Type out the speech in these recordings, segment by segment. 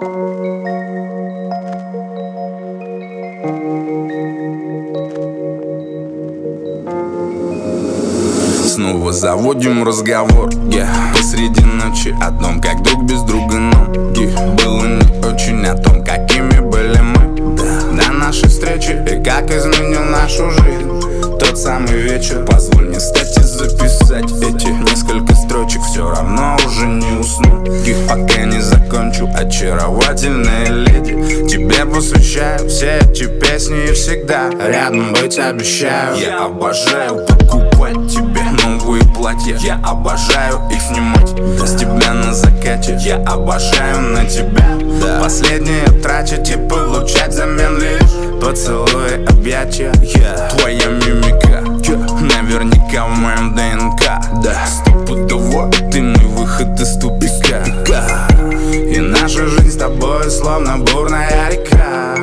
Снова заводим разговор, посреди ночи о том, как друг без друга нам было не очень о том, какими были мы до нашей встречи и как изменил нашу жизнь тот самый вечер. Позволь мне, кстати, записать эти несколько строчек. Все равно уже не усну, пока не закончу. Очаровательная леди, тебе посвящаю все эти песни и всегда рядом быть обещаю. Я обожаю покупать тебе новые платья, я обожаю их снимать с тебя на закате. Я обожаю на тебя последнее тратить и получать взамен лишь поцелуи, объятия. Твоя мимика наверняка в моем ДНК. Стопудово ты мой выход из тупика. И наша жизнь с тобой словно бурная река.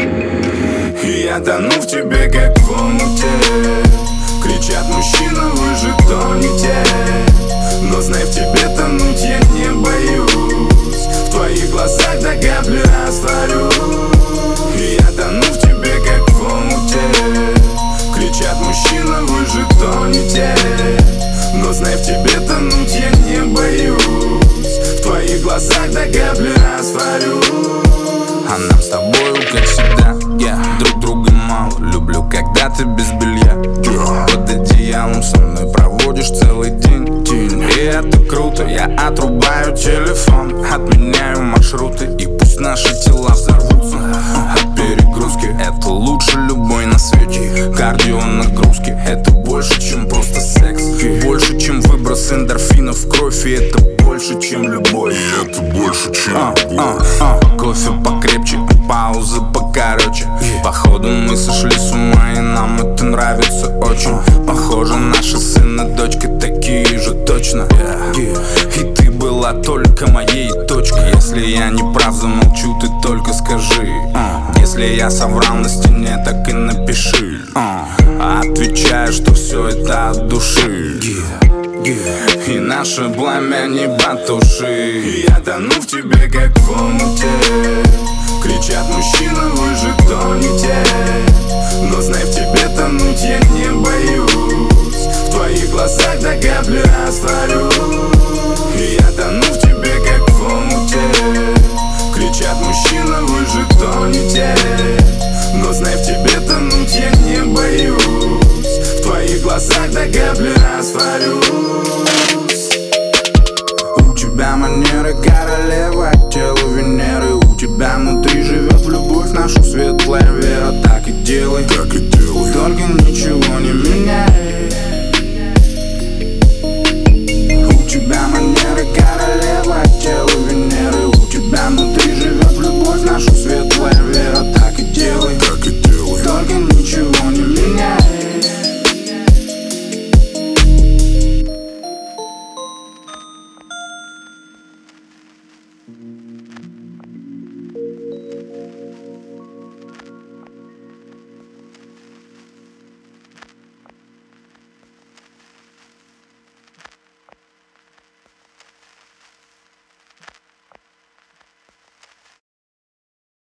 И я тону в тебе, как в омуте. Кричат мужчины, вы же тонете. Но знай, в тебе тонуть я не боюсь. В твоих глазах до капли растворюсь. И я тону в тебе, как в омуте. Кричат мужчины, вы же тонете. Но знай, в тебе тонуть я не боюсь. В твоих глазах до капли растворюсь. А нам с тобою, как всегда, друг друга мало. Люблю, когда ты без белья, под одеялом со мной проводишь целый день. И это круто, я отрубаю телефон, отменяю маршруты, и пусть наши тела взорвутся от перегрузки. Это лучше любой на свете кардио нагрузки. Это больше, чем просто секс, больше, чем выброс эндорфинов в кровь. И это больше, чем любовь. И это больше, чем Кофе покрепче, паузы покороче. Походу мы сошли с ума, и нам это нравится очень. Похоже, наши сын и дочка такие же точно. И ты была только моей точкой. Если я не прав, замолчу, ты только скажи. Если я соврал на стене, так и напиши. Отвечаю, что все это от души. И наше пламя не потуши. И я тону в тебе, как в омуте. Кричат мужчины, вы же тонете. Но знай, в тебе тонуть я не боюсь. В твоих глазах до капли растворюсь. И я тону в тебе, как в омуте. Кричат мужчины, вы же тонете. Но знай, в тебе тонуть я не боюсь. В твоих глазах до капли растворюсь. У тебя манеры королевы, тело Венеры. У тебя внутри живет любовь, нашу светлая вера. Так и делай, так и делай. только ничего не меняй. У тебя манеры королевы, тело Венеры. У тебя внутри живет любовь, нашу светлая вера. Так и делай, так и делай. только ничего не меняй.